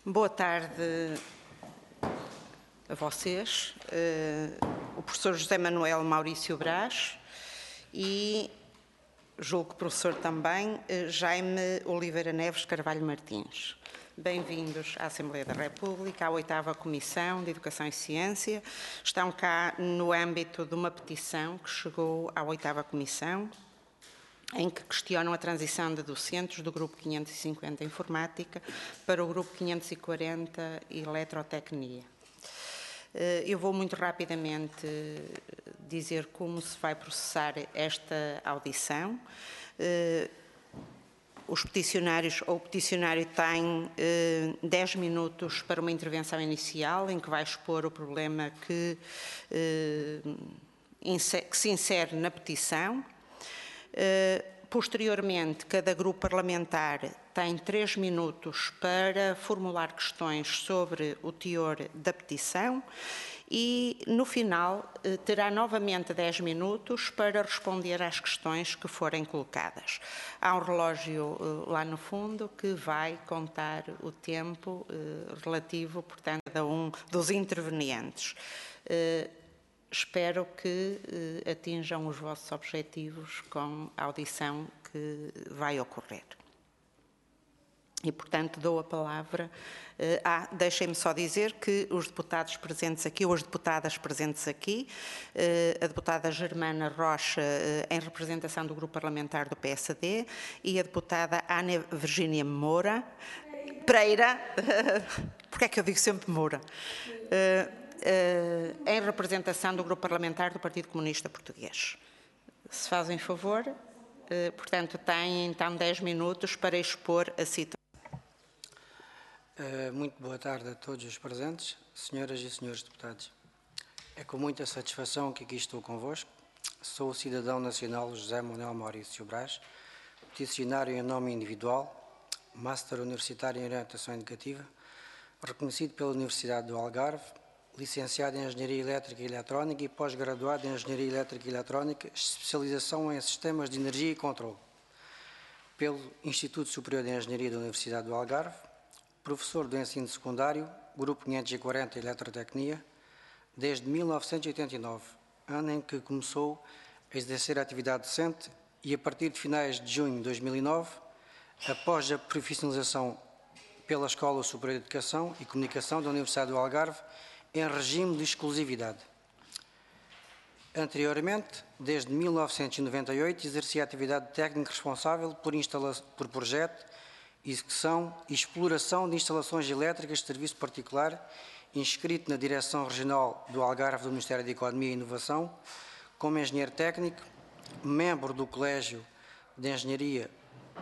Boa tarde a vocês, o professor José Manuel Maurício Brás e, julgo que o professor também, Jaime Oliveira Neves Carvalho Martins. Bem-vindos à Assembleia da República, à 8ª Comissão de Educação e Ciência. Estão cá no âmbito de uma petição que chegou à 8ª Comissão, em que questionam a transição de docentes do Grupo 550 Informática para o Grupo 540 Eletrotecnia. Eu vou muito rapidamente dizer como se vai processar esta audição. Os peticionários ou o peticionário tem 10 minutos para uma intervenção inicial, em que vai expor o problema que se insere na petição. Posteriormente, cada grupo parlamentar tem 3 minutos para formular questões sobre o teor da petição e, no final, terá novamente 10 minutos para responder às questões que forem colocadas. Há um relógio lá no fundo que vai contar o tempo relativo, portanto, a cada um dos intervenientes. Espero que atinjam os vossos objetivos com a audição que vai ocorrer. E, portanto, dou a palavra. Deixem-me só dizer que os deputados presentes aqui, ou as deputadas presentes aqui, a deputada Germana Rocha, em representação do Grupo Parlamentar do PSD, e a deputada Ana Virgínia Pereira, porque é que eu digo sempre Moura? Em representação do Grupo Parlamentar do Partido Comunista Português. Se fazem favor, portanto, têm então 10 minutos para expor a citação. Muito boa tarde a todos os presentes, senhoras e senhores deputados. É com muita satisfação que aqui estou convosco. Sou o cidadão nacional José Manuel Maurício Brás, peticionário em nome individual, Master Universitário em Orientação Educativa, reconhecido pela Universidade do Algarve, licenciado em Engenharia Elétrica e Eletrónica e pós-graduado em Engenharia Elétrica e Eletrónica, especialização em Sistemas de Energia e Controle, pelo Instituto Superior de Engenharia da Universidade do Algarve, professor do ensino secundário, Grupo 540 Eletrotecnia, desde 1989, ano em que começou a exercer a atividade docente e a partir de finais de junho de 2009, após a profissionalização pela Escola Superior de Educação e Comunicação da Universidade do Algarve, em regime de exclusividade. Anteriormente, desde 1998, exercia a atividade técnica responsável por projeto, execução e exploração de instalações elétricas de serviço particular, inscrito na Direção Regional do Algarve do Ministério da Economia e Inovação, como engenheiro técnico, membro do Colégio de Engenharia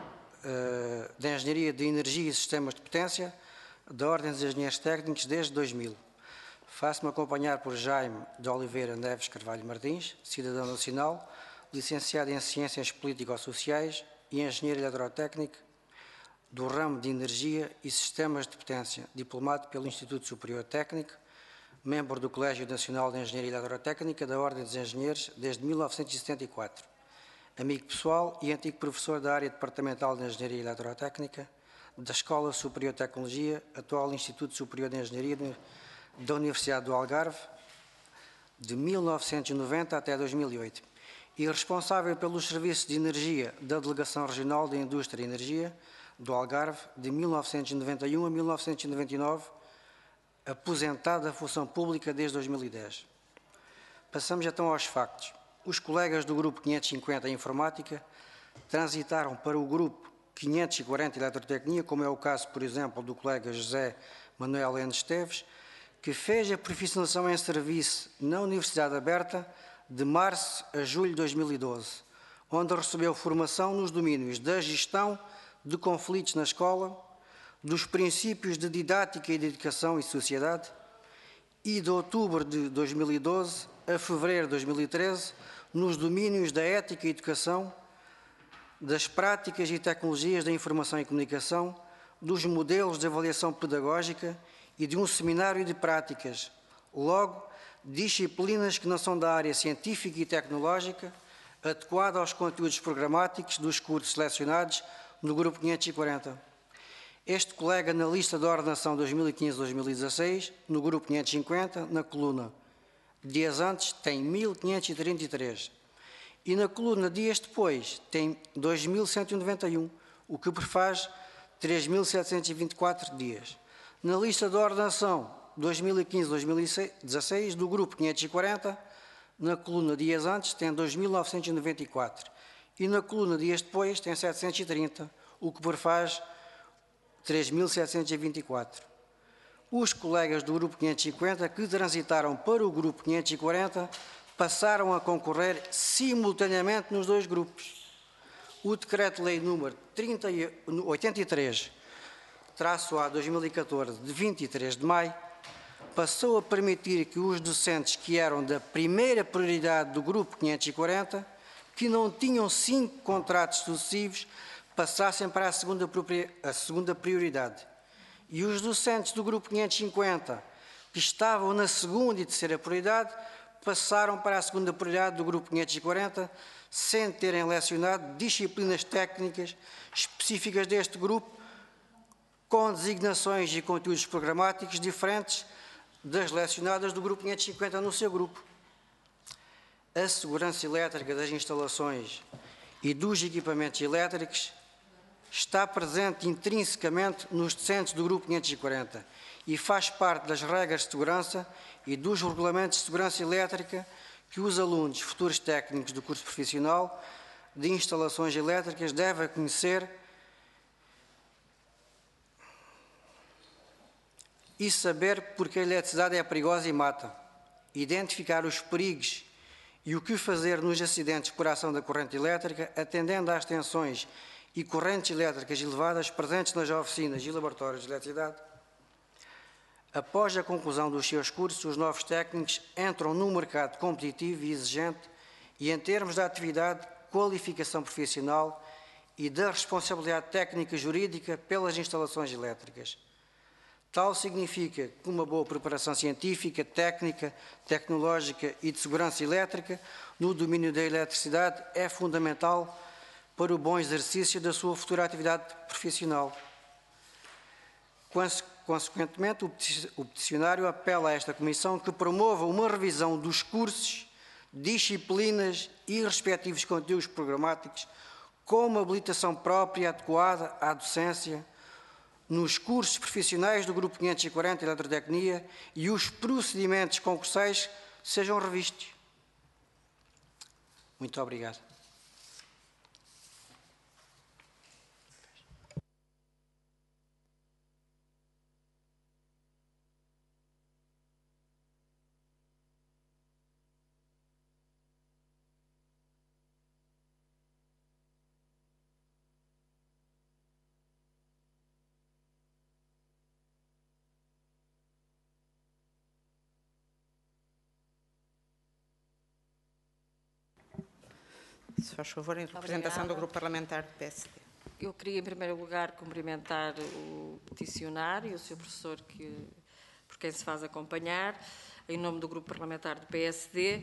de Energia e Sistemas de Potência, da Ordem dos Engenheiros Técnicos desde 2000. Faço-me acompanhar por Jaime de Oliveira Neves Carvalho Martins, cidadão nacional, licenciado em Ciências Político-Sociais e Engenheiro Eletrotécnico do ramo de Energia e Sistemas de Potência, diplomado pelo Instituto Superior Técnico, membro do Colégio Nacional de Engenharia Eletrotécnica da Ordem dos Engenheiros desde 1974. Amigo pessoal e antigo professor da área departamental de Engenharia Eletrotécnica da Escola Superior de Tecnologia, atual Instituto Superior de Engenharia da Universidade do Algarve, de 1990 até 2008, e responsável pelos serviços de energia da Delegação Regional da Indústria e Energia do Algarve, de 1991 a 1999, aposentado da função pública desde 2010. Passamos então aos factos. Os colegas do Grupo 550 Informática transitaram para o Grupo 540 Eletrotecnia, como é o caso, por exemplo, do colega José Manuel N. Esteves, que fez a profissionalização em serviço na Universidade Aberta de março a julho de 2012, onde recebeu formação nos domínios da gestão de conflitos na escola, dos princípios de didática e de educação e sociedade, e de outubro de 2012 a fevereiro de 2013, nos domínios da ética e educação, das práticas e tecnologias da informação e comunicação, dos modelos de avaliação pedagógica e de um seminário de práticas, logo, disciplinas que não são da área científica e tecnológica, adequada aos conteúdos programáticos dos cursos selecionados no Grupo 540. Este colega, na lista de ordenação 2015-2016, no grupo 550, na coluna dias antes, tem 1.533. E na coluna dias depois, tem 2.191, o que prefaz 3.724 dias. Na lista de ordenação 2015-2016, do grupo 540, na coluna dias antes, tem 2.994. E na coluna dias depois, tem 730, o que prefaz 3.724. Os colegas do grupo 550 que transitaram para o grupo 540 passaram a concorrer simultaneamente nos dois grupos. O Decreto-Lei número 83/A 2014, de 23 de maio, passou a permitir que os docentes que eram da primeira prioridade do grupo 540, que não tinham 5 contratos sucessivos, passassem para a segunda prioridade. E os docentes do grupo 550, que estavam na segunda e terceira prioridade, passaram para a segunda prioridade do grupo 540, sem terem lecionado disciplinas técnicas específicas deste grupo, com designações e conteúdos programáticos diferentes das lecionadas do grupo 550 no seu grupo. A segurança elétrica das instalações e dos equipamentos elétricos está presente intrinsecamente nos docentes do grupo 540 e faz parte das regras de segurança e dos regulamentos de segurança elétrica que os alunos futuros técnicos do curso profissional de instalações elétricas devem conhecer e saber porque a eletricidade é perigosa e mata, identificar os perigos e o que fazer nos acidentes por ação da corrente elétrica, atendendo às tensões e correntes elétricas elevadas presentes nas oficinas e laboratórios de eletricidade. Após a conclusão dos seus cursos, os novos técnicos entram num mercado competitivo e exigente e, em termos de atividade, qualificação profissional e da responsabilidade técnica e jurídica pelas instalações elétricas. Tal significa que uma boa preparação científica, técnica, tecnológica e de segurança elétrica no domínio da eletricidade é fundamental para o bom exercício da sua futura atividade profissional. Consequentemente, o peticionário apela a esta Comissão que promova uma revisão dos cursos, disciplinas e respectivos conteúdos programáticos com uma habilitação própria e adequada à docência nos cursos profissionais do Grupo 540 Eletrotecnia e os procedimentos concursais sejam revistos. Muito obrigado. Se faz favor, em representação do Grupo Parlamentar do PSD. Eu queria, em primeiro lugar, cumprimentar o peticionário e o seu professor, por quem se faz acompanhar, em nome do Grupo Parlamentar do PSD.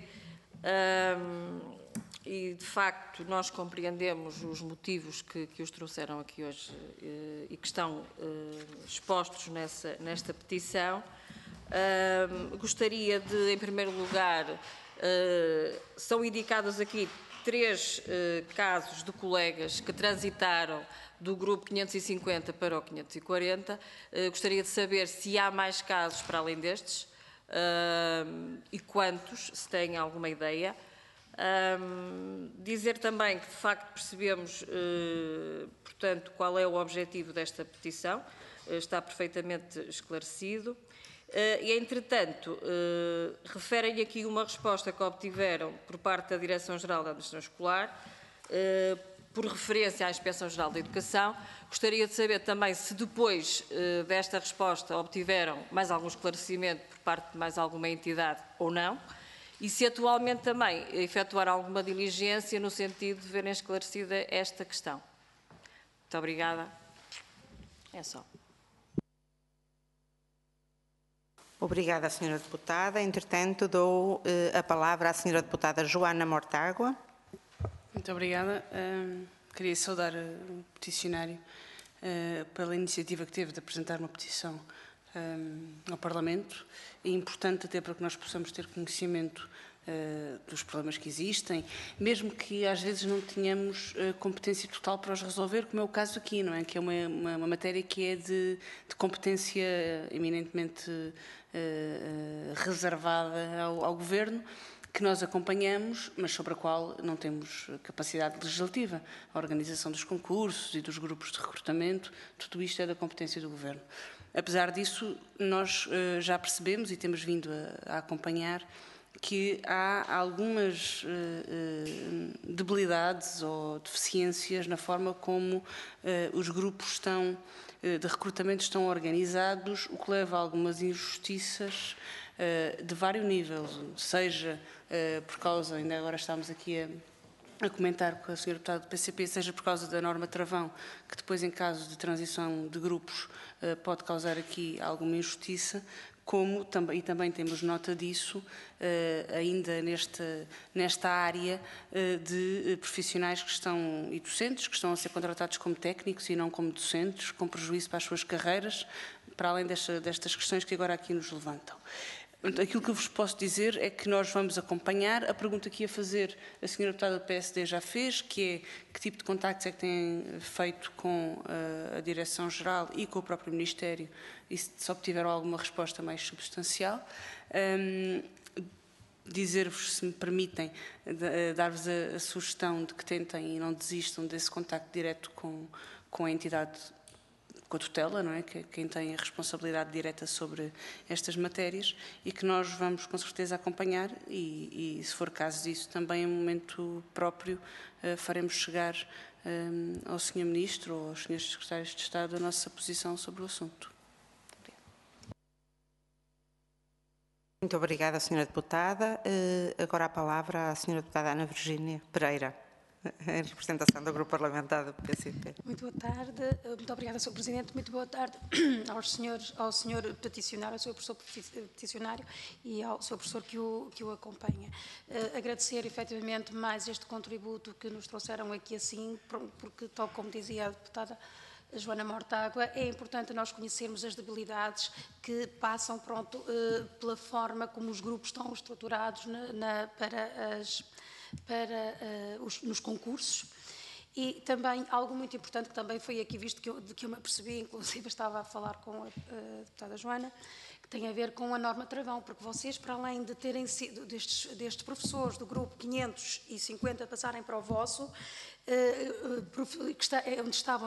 E, de facto, nós compreendemos os motivos que os trouxeram aqui hoje e que estão expostos nesta petição. Gostaria de, em primeiro lugar, são indicados aqui 3 casos de colegas que transitaram do grupo 550 para o 540. Gostaria de saber se há mais casos para além destes e quantos, se têm alguma ideia. Dizer também que, de facto, percebemos, portanto, qual é o objetivo desta petição, está perfeitamente esclarecido. E, entretanto, referem aqui uma resposta que obtiveram por parte da Direção-Geral da Administração Escolar, por referência à Inspeção-Geral da Educação. Gostaria de saber também se depois desta resposta obtiveram mais algum esclarecimento por parte de mais alguma entidade ou não, e se atualmente também efetuaram alguma diligência no sentido de verem esclarecida esta questão. Muito obrigada. É só. Obrigada, Sra. Deputada. Entretanto, dou a palavra à Sra. Deputada Joana Mortágua. Muito obrigada. Queria saudar o peticionário pela iniciativa que teve de apresentar uma petição ao Parlamento. É importante até para que nós possamos ter conhecimento dos problemas que existem, mesmo que às vezes não tenhamos competência total para os resolver, como é o caso aqui, não é? Que é uma matéria que é de competência eminentemente reservada ao Governo, que nós acompanhamos, mas sobre a qual não temos capacidade legislativa. A organização dos concursos e dos grupos de recrutamento, tudo isto é da competência do Governo. Apesar disso, nós já percebemos e temos vindo a acompanhar que há algumas debilidades ou deficiências na forma como os grupos de recrutamento estão organizados, o que leva a algumas injustiças de vários níveis, seja por causa, ainda agora estamos aqui a comentar com a Sra. Deputada do PCP, seja por causa da norma travão, que depois em caso de transição de grupos pode causar aqui alguma injustiça, como também temos nota disso ainda nesta área de profissionais que estão, e docentes, que estão a ser contratados como técnicos e não como docentes, com prejuízo para as suas carreiras, para além destas questões que agora aqui nos levantam. Aquilo que eu vos posso dizer é que nós vamos acompanhar. A pergunta que ia fazer a Sra. Deputada do PSD já fez, que é que tipo de contactos é que tem feito com a Direção-Geral e com o próprio Ministério, e se obtiveram alguma resposta mais substancial. Dizer-vos, se me permitem, dar-vos a sugestão de que tentem e não desistam desse contacto direto com a entidade, com a tutela, não é? Quem tem a responsabilidade direta sobre estas matérias, e que nós vamos com certeza acompanhar e se for caso disso, também em momento próprio faremos chegar ao Sr. Ministro ou aos Srs. Secretários de Estado a nossa posição sobre o assunto. Muito obrigada, Sra. Deputada. Agora a palavra à Sra. Deputada Ana Virgínia Pereira, em representação do Grupo Parlamentar do PCP. Muito boa tarde. Muito obrigada, Sr. Presidente. Muito boa tarde ao Sr. Peticionário, ao Sr. Professor Peticionário e ao Sr. Professor que o acompanha. Agradecer, efetivamente, mais este contributo que nos trouxeram aqui assim, porque, tal como dizia a Deputada Joana Mortágua, é importante nós conhecermos as debilidades que passam, pela forma como os grupos estão estruturados nos concursos. E também algo muito importante que também foi aqui visto, que eu me apercebi, inclusive estava a falar com a deputada Joana, que tem a ver com a norma travão, porque vocês, para além de terem sido destes professores do grupo 550 passarem para o vosso, onde estavam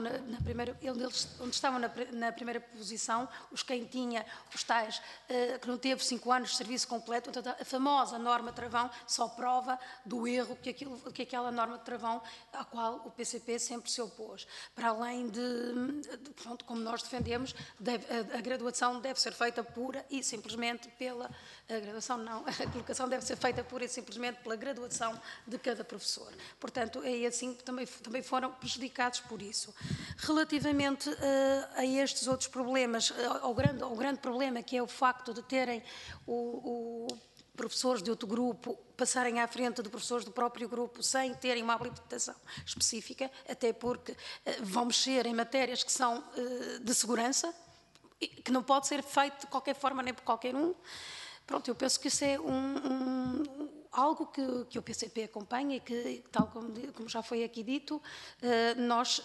na primeira posição, quem tinha os tais que não teve 5 anos de serviço completo, então a famosa norma travão só prova do erro que aquela norma de travão à qual o PCP sempre se opôs. Para além pronto, como nós defendemos, a graduação deve ser feita pura e simplesmente a colocação deve ser feita pura e simplesmente pela graduação de cada professor. Portanto, é assim que também foram prejudicados por isso. Relativamente a estes outros problemas, ao grande problema, que é o facto de terem professores de outro grupo passarem à frente de professores do próprio grupo sem terem uma habilitação específica, até porque vão mexer em matérias que são de segurança, que não pode ser feito de qualquer forma nem por qualquer um. Pronto, eu penso que isso é algo que o PCP acompanha e que, tal como já foi aqui dito, nós,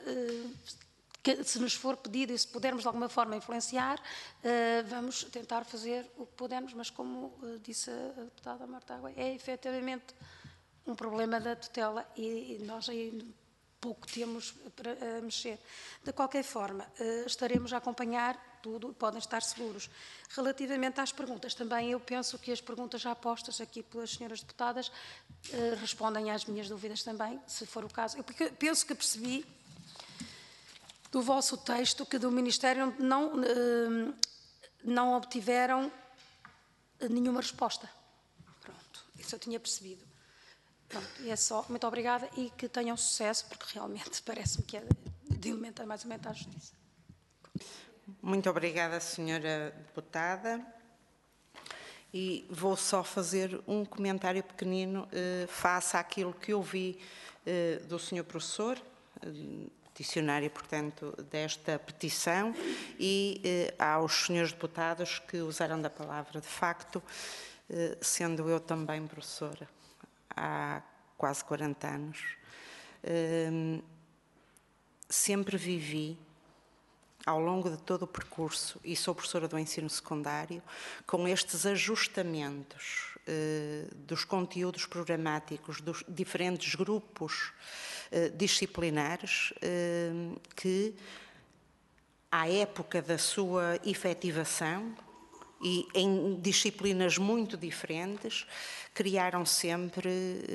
se nos for pedido e se pudermos de alguma forma influenciar, vamos tentar fazer o que pudermos, mas como disse a deputada Mortágua, é efetivamente um problema da tutela e nós aí pouco temos para mexer. De qualquer forma, estaremos a acompanhar tudo, podem estar seguros. Relativamente às perguntas, também eu penso que as perguntas já postas aqui pelas senhoras deputadas respondem às minhas dúvidas também, se for o caso. Eu penso que percebi do vosso texto que do Ministério não obtiveram nenhuma resposta. Pronto, isso eu tinha percebido. Pronto, e é só. Muito obrigada e que tenham sucesso, porque realmente parece-me que é de elementar mais ou menos à justiça. Muito obrigada, Sra. Deputada. E vou só fazer um comentário pequenino face àquilo que ouvi do Sr. Professor, peticionária, portanto, desta petição e aos senhores deputados que usaram da palavra. De facto, sendo eu também professora há quase 40 anos, sempre vivi, ao longo de todo o percurso, e sou professora do ensino secundário, com estes ajustamentos dos conteúdos programáticos dos diferentes grupos disciplinares que, à época da sua efetivação e em disciplinas muito diferentes, criaram sempre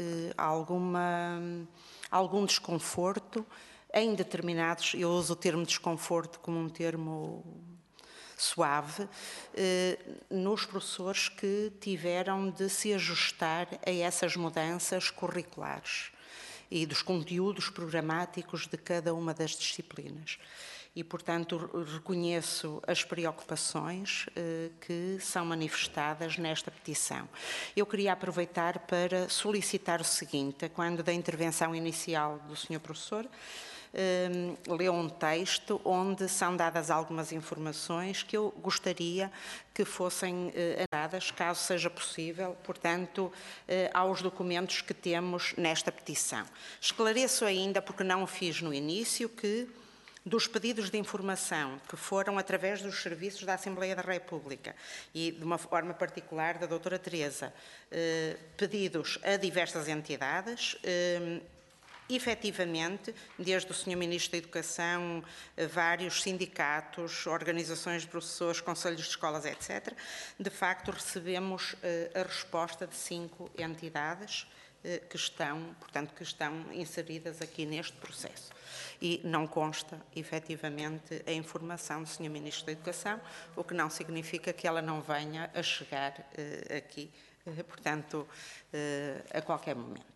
algum desconforto em determinados, eu uso o termo desconforto como um termo suave, nos professores que tiveram de se ajustar a essas mudanças curriculares e dos conteúdos programáticos de cada uma das disciplinas. E, portanto, reconheço as preocupações que são manifestadas nesta petição. Eu queria aproveitar para solicitar o seguinte: quando da intervenção inicial do Sr. Professor, leu um texto onde são dadas algumas informações que eu gostaria que fossem dadas, caso seja possível, portanto, aos documentos que temos nesta petição. Esclareço ainda, porque não o fiz no início, que dos pedidos de informação que foram através dos serviços da Assembleia da República e, de uma forma particular, da doutora Teresa, pedidos a diversas entidades, efetivamente, desde o Sr. Ministro da Educação, vários sindicatos, organizações de professores, conselhos de escolas, etc., de facto recebemos a resposta de 5 entidades que estão inseridas aqui neste processo. E não consta, efetivamente, a informação do Sr. Ministro da Educação, o que não significa que ela não venha a chegar aqui, portanto, a qualquer momento.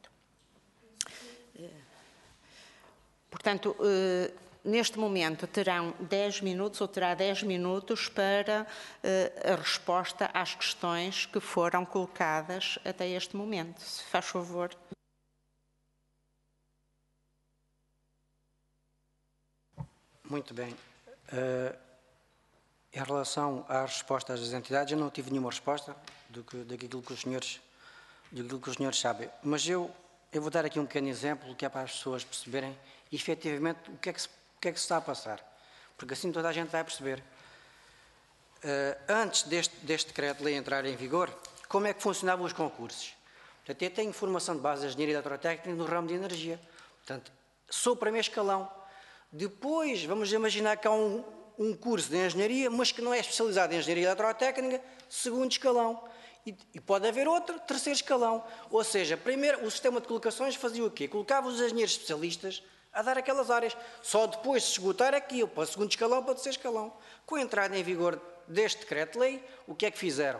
Portanto, neste momento terão 10 minutos, ou terá 10 minutos para a resposta às questões que foram colocadas até este momento. Se faz favor. Muito bem. Em relação às respostas das entidades, eu não tive nenhuma resposta daquilo que os senhores sabem. Mas eu vou dar aqui um pequeno exemplo que é para as pessoas perceberem efetivamente o que é que se está a passar. Porque assim toda a gente vai perceber. Antes deste decreto-lei entrar em vigor, como é que funcionavam os concursos? Portanto, eu tenho formação de base de engenharia eletrotécnica no ramo de energia. Portanto, sou primeiro escalão. Depois, vamos imaginar que há um curso de engenharia, mas que não é especializado em engenharia eletrotécnica, segundo escalão. E pode haver outro, terceiro escalão. Ou seja, primeiro o sistema de colocações fazia o quê? Colocava os engenheiros especialistas a dar aquelas áreas. Só depois de se esgotar aqui, para o segundo escalão, para o terceiro escalão. Com a entrada em vigor deste decreto-lei, o que é que fizeram?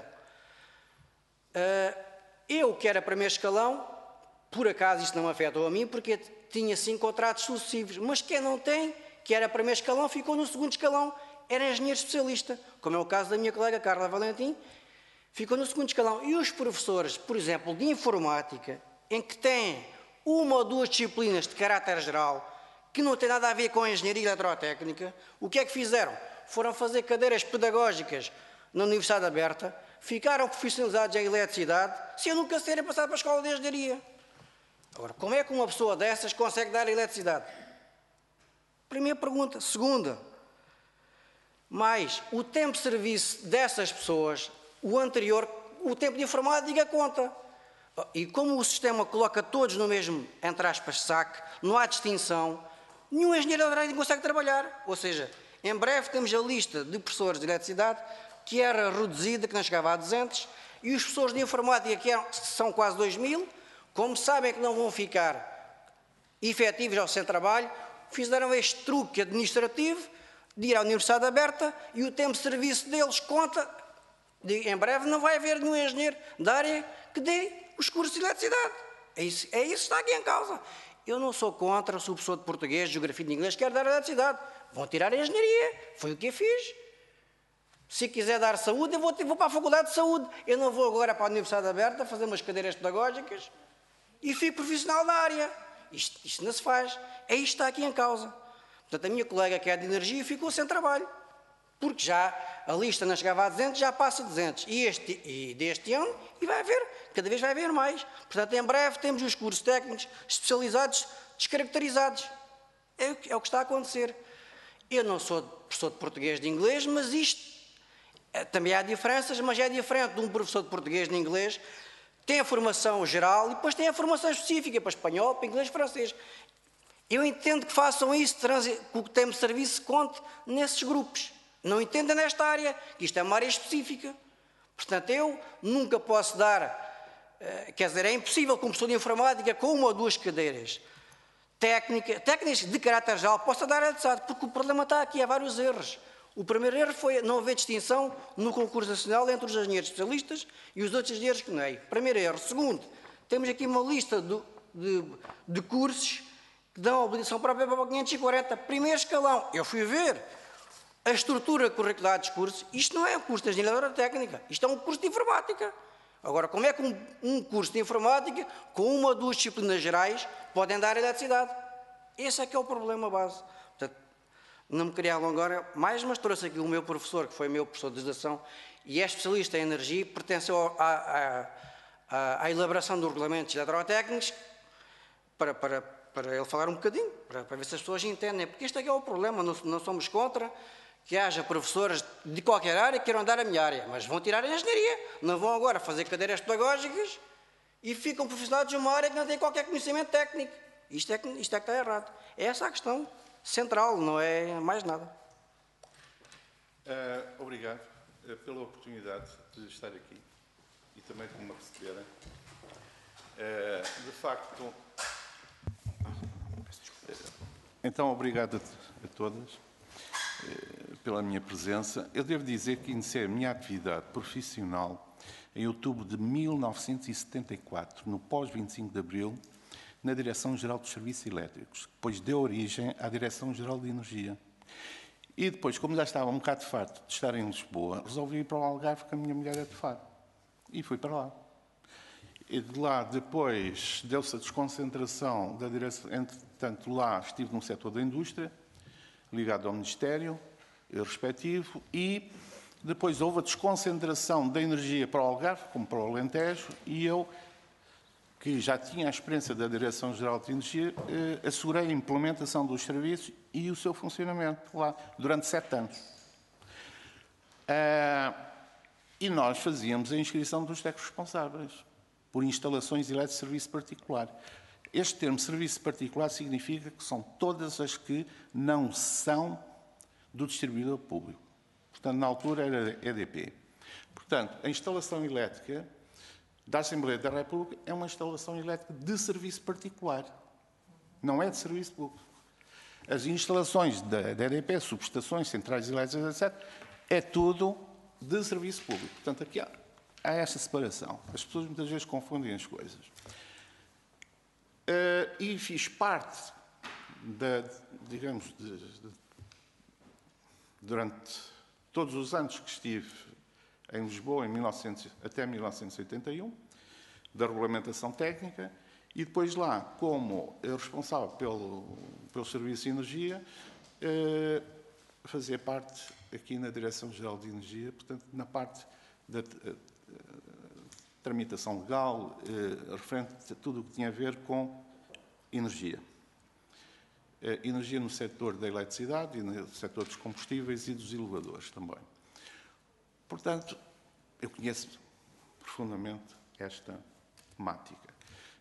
Eu, que era primeiro escalão, por acaso isto não me afetou a mim, porque tinha 5 contratos sucessivos, mas quem não tem, que era primeiro escalão, ficou no segundo escalão, era engenheiro especialista, como é o caso da minha colega Carla Valentim, ficou no segundo escalão. E os professores, por exemplo, de informática, em que têm 1 ou 2 disciplinas de caráter geral, que não têm nada a ver com a engenharia eletrotécnica, o que é que fizeram? Foram fazer cadeiras pedagógicas na Universidade Aberta, ficaram profissionalizados em eletricidade, sem nunca serem passados para a escola de engenharia. Agora, como é que uma pessoa dessas consegue dar eletricidade? Primeira pergunta. Segunda, mais o tempo de serviço dessas pessoas, o anterior, o tempo de informática conta. E como o sistema coloca todos no mesmo, entre aspas, saco, não há distinção, nenhum engenheiro eletrotécnico consegue trabalhar. Ou seja, em breve temos a lista de professores de eletricidade que era reduzida, que não chegava a 200, e os professores de informática, que são quase 2.000, como sabem que não vão ficar efetivos ao sem trabalho, fizeram este truque administrativo de ir à Universidade Aberta e o tempo de serviço deles conta. Em breve não vai haver nenhum engenheiro da área que dê os cursos de eletricidade. É isso que está aqui em causa. Eu não sou contra, sou professor de português, de geografia e de inglês, quero dar eletricidade. Vão tirar a engenharia. Foi o que eu fiz. Se quiser dar saúde, eu vou para a Faculdade de Saúde. Eu não vou agora para a Universidade Aberta fazer umas cadeiras pedagógicas e fico profissional da área. Isto não se faz. É isto que está aqui em causa. Portanto, a minha colega que é de energia ficou sem trabalho, porque já a lista não chegava a 200, já passa a 200. E deste ano, e vai haver, cada vez vai haver mais. Portanto, em breve temos os cursos técnicos especializados descaracterizados. É o que está a acontecer. Eu não sou professor de português de inglês, mas isto também há diferenças, mas é diferente de um professor de português de inglês. Tem a formação geral e depois tem a formação específica para espanhol, para inglês, francês. Eu entendo que façam isso, que o tempo de serviço conte nesses grupos. Não entendem nesta área, que isto é uma área específica. Portanto, eu nunca posso dar, quer dizer, é impossível que um professor de informática com uma ou duas cadeiras técnicas de caráter geral possa dar adequado, porque o problema está aqui, há vários erros. O primeiro erro foi não haver distinção no concurso nacional entre os engenheiros especialistas e os outros engenheiros que nem. Primeiro erro. Segundo, temos aqui uma lista de cursos que dão a obrigação própria para 540. Primeiro escalão. Eu fui ver a estrutura curricular dos cursos. Isto não é um curso de engenharia técnica, isto é um curso de informática. Agora, como é que um curso de informática, com uma ou duas disciplinas gerais, podem dar eletricidade? Esse é que é o problema base. Portanto, não me queria alongar mais, mas trouxe aqui o meu professor, que foi meu professor de legislação, e é especialista em energia, e pertenceu à elaboração dos regulamentos eletrotécnicos, para ele falar um bocadinho, para ver se as pessoas entendem, porque este é que é o problema, não somos contra que haja professores de qualquer área que queiram dar a minha área, mas vão tirar a engenharia, não vão agora fazer cadeiras pedagógicas e ficam profissionais de uma área que não tem qualquer conhecimento técnico. Isto é que está errado. É essa a questão central, não é mais nada. Obrigado pela oportunidade de estar aqui e também por me receberem. De facto, então, obrigado a todas pela minha presença. Eu devo dizer que iniciei a minha atividade profissional em outubro de 1974, no pós-25 de Abril, na Direção-Geral dos Serviços Elétricos, que depois deu origem à Direção-Geral de Energia. E depois, como já estava um bocado farto de estar em Lisboa, resolvi ir para o Algarve, que a minha mulher é de Faro. E fui para lá. E de lá, depois, deu-se a desconcentração da direção. Entretanto, lá estive no setor da indústria, ligado ao Ministério respectivo, e depois houve a desconcentração da energia para o Algarve, como para o Alentejo, e eu, que já tinha a experiência da Direção-Geral de Energia, assegurei a implementação dos serviços e o seu funcionamento lá durante 7 anos. E nós fazíamos a inscrição dos técnicos responsáveis por instalações elétricas de serviço particular. Este termo serviço particular significa que são todas as que não são do distribuidor público. Portanto, na altura era EDP. Portanto, a instalação elétrica da Assembleia da República é uma instalação elétrica de serviço particular. Não é de serviço público. As instalações da EDP, subestações, centrais elétricas, etc., é tudo de serviço público. Portanto, aqui há esta separação. As pessoas muitas vezes confundem as coisas. E fiz parte, durante todos os anos que estive em Lisboa, até 1981, da regulamentação técnica, e depois lá, como responsável pelo Serviço de Energia, fazia parte aqui na Direção-Geral de Energia, portanto, na parte da tramitação legal, referente a tudo o que tinha a ver com energia. Energia no setor da eletricidade e no setor dos combustíveis e dos elevadores também. Portanto, eu conheço profundamente esta temática.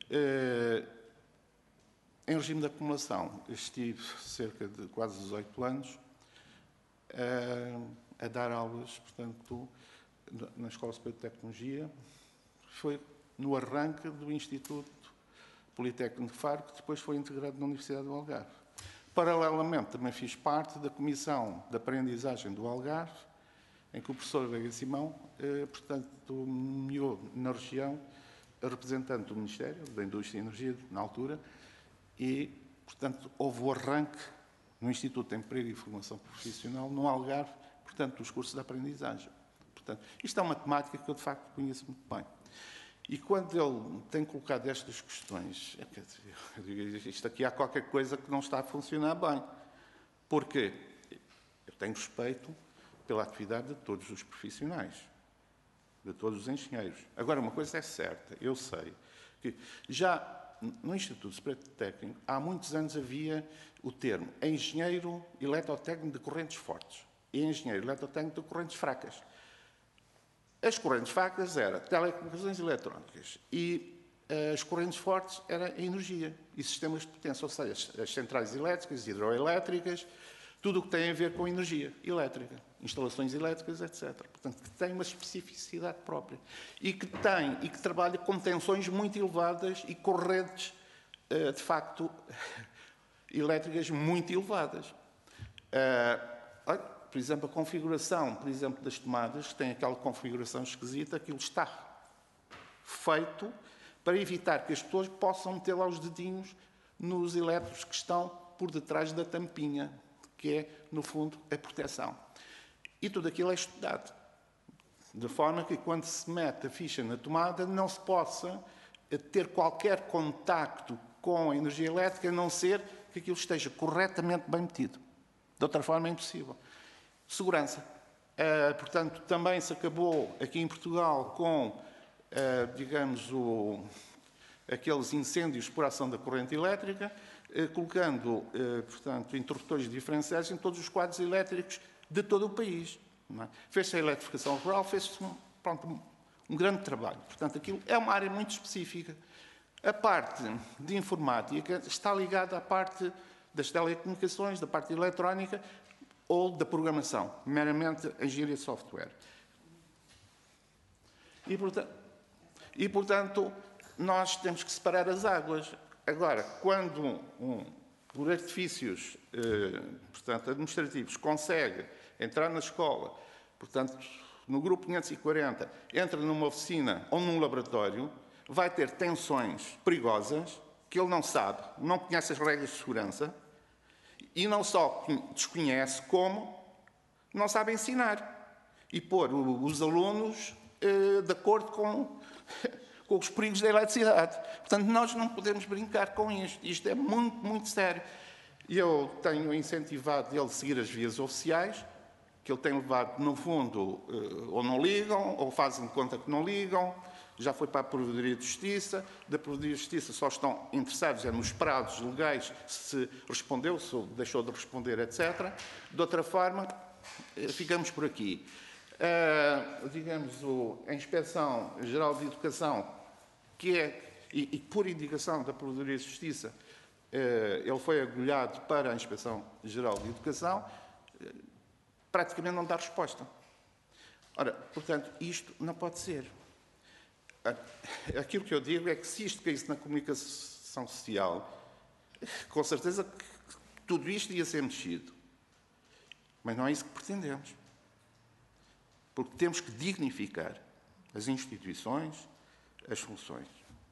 Em regime de acumulação, estive cerca de quase 18 anos a dar aulas, portanto, na Escola Superior de Tecnologia. Foi no arranque do Instituto Politécnico de Faro, que depois foi integrado na Universidade do Algarve. Paralelamente, também fiz parte da Comissão de Aprendizagem do Algarve, em que o professor Veiga Simão, portanto, nomeou na região a representante do Ministério da Indústria e Energia, na altura, e, portanto, houve o arranque no Instituto de Emprego e Formação Profissional, no Algarve, portanto, dos cursos de aprendizagem. Portanto, isto é uma temática que eu, de facto, conheço muito bem. E quando ele tem colocado estas questões, eu digo, isto aqui há qualquer coisa que não está a funcionar bem. Porque eu tenho respeito pela atividade de todos os profissionais, de todos os engenheiros. Agora, uma coisa é certa, eu sei que já no Instituto Superior Técnico, há muitos anos havia o termo engenheiro eletrotécnico de correntes fortes e engenheiro eletrotécnico de correntes fracas. As correntes fracas eram telecomunicações eletrónicas e as correntes fortes eram a energia e sistemas de potência, ou seja, as centrais elétricas, hidroelétricas, tudo o que tem a ver com energia elétrica, instalações elétricas, etc. Portanto, que tem uma especificidade própria e que trabalha com tensões muito elevadas e correntes, de facto, elétricas muito elevadas. Por exemplo, a configuração, por exemplo, das tomadas, tem aquela configuração esquisita, aquilo está feito para evitar que as pessoas possam meter lá os dedinhos nos elétricos que estão por detrás da tampinha, que é, no fundo, a proteção. E tudo aquilo é estudado, de forma que, quando se mete a ficha na tomada, não se possa ter qualquer contacto com a energia elétrica, a não ser que aquilo esteja corretamente bem metido. De outra forma, é impossível. Segurança. Portanto, também se acabou aqui em Portugal com, digamos, aqueles incêndios por ação da corrente elétrica, colocando, portanto, interruptores diferenciais em todos os quadros elétricos de todo o país. É? Fez-se a eletrificação rural, fez-se um grande trabalho. Portanto, aquilo é uma área muito específica. A parte de informática está ligada à parte das telecomunicações, da parte eletrónica ou da programação, meramente a engenharia de software. E, portanto, nós temos que separar as águas. Agora, quando por artifícios portanto, administrativos consegue entrar na escola, portanto, no grupo 540, entra numa oficina ou num laboratório, vai ter tensões perigosas que ele não sabe, não conhece as regras de segurança e não só desconhece, como não sabe ensinar e pôr os alunos de acordo com os perigos da eletricidade. Portanto, nós não podemos brincar com isto. Isto é muito, muito sério. Eu tenho incentivado ele a seguir as vias oficiais, que ele tem levado, no fundo, ou não ligam, ou fazem de conta que não ligam. Já foi para a Provedoria de Justiça. Da Provedoria de Justiça só estão interessados nos prazos legais, se respondeu, se deixou de responder, etc. De outra forma, ficamos por aqui. Digamos, a Inspeção Geral de Educação, que é, e por indicação da Provedoria de Justiça, ele foi agulhado para a Inspeção Geral de Educação, praticamente não dá resposta. Ora, portanto, isto não pode ser. Aquilo que eu digo é que se isto caísse na comunicação social, com certeza que tudo isto ia ser mexido. Mas não é isso que pretendemos. Porque temos que dignificar as instituições, as funções.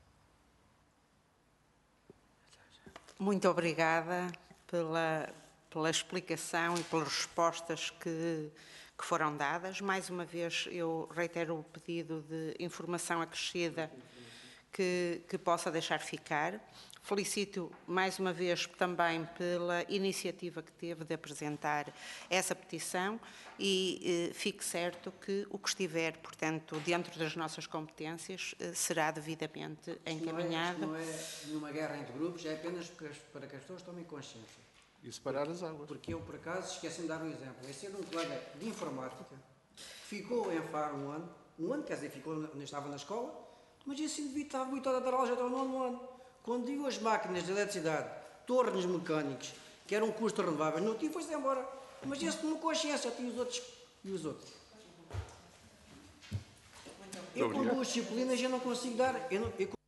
Muito obrigada pela explicação e pelas respostas que foram dadas. Mais uma vez, eu reitero o pedido de informação acrescida que possa deixar ficar. Felicito mais uma vez também pela iniciativa que teve de apresentar essa petição e fique certo que o que estiver, portanto, dentro das nossas competências, será devidamente encaminhado. Não é nenhuma guerra entre grupos, é apenas para que as pessoas tomem consciência. E separar as águas. Porque eu, por acaso, esqueci de dar um exemplo. É sendo um colega de informática, ficou em Faro um ano, quer dizer, estava na escola, mas esse indivíduo estava habituado a dar aula já até o 9º ano. Quando digo as máquinas de eletricidade, tornos mecânicos, que eram custos renováveis, não tinha, foi-se embora. Mas esse tomou consciência, tinha os outros. E os outros? Eu com 2 disciplinas já não consigo dar.